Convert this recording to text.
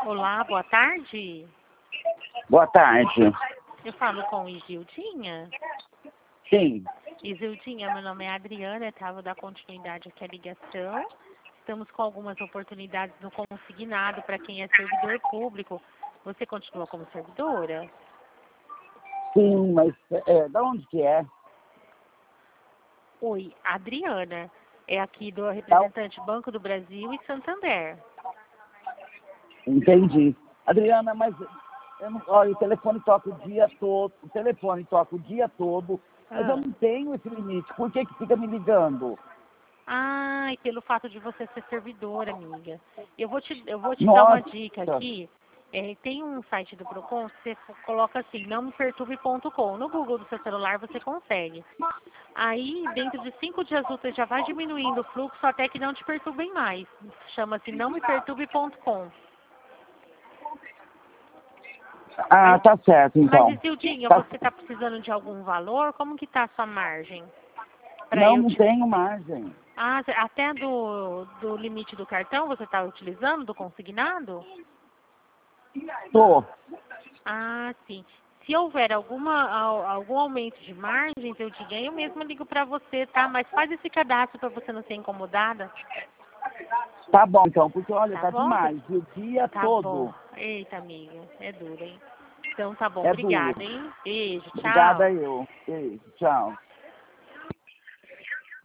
Olá, boa tarde. Boa tarde. Eu falo com Isildinha. Sim. Isildinha, meu nome é Adriana, vou dar continuidade aqui à ligação. Estamos com algumas oportunidades no consignado para quem é servidor público. Você continua como servidora? Sim, mas da onde que é? Oi, Adriana. É aqui do representante Banco do Brasil e Santander. Entendi. Adriana, mas eu não, olha, o telefone toca o dia todo, mas eu não tenho esse limite. Por que que fica me ligando? Ah, e pelo fato de você ser servidora, amiga. Eu vou te dar uma Nossa. dica aqui. Tem um site do Procon, você coloca assim, nãomeperturbe.com. No Google do seu celular você consegue. Aí, dentro de 5 dias úteis, já vai diminuindo o fluxo até que não te perturbem mais. Chama-se nãomeperturbe.com. Ah, tá certo, então. Mas, Isildinha, Tá- você está precisando de algum valor? Como que está a sua margem? Não tenho margem. Ah, até do limite do cartão você está utilizando, do consignado? Tô. Ah, sim. Se houver algum aumento de margens, eu mesmo ligo para você, tá? Mas faz esse cadastro para você não ser incomodada. Tá bom, então, porque olha, Tá tá bom? demais. O dia Tá bom. todo Eita, amiga, é duro, hein? Então tá bom, é duro. obrigada, hein? Beijo, Obrigada tchau. eu. Beijo, tchau.